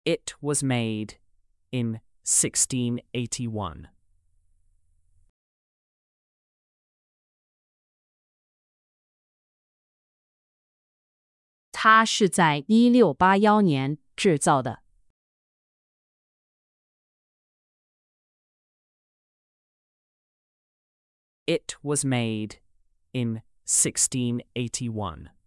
It was made in 1681. 它是在1681年制造的。 It was made in 1681.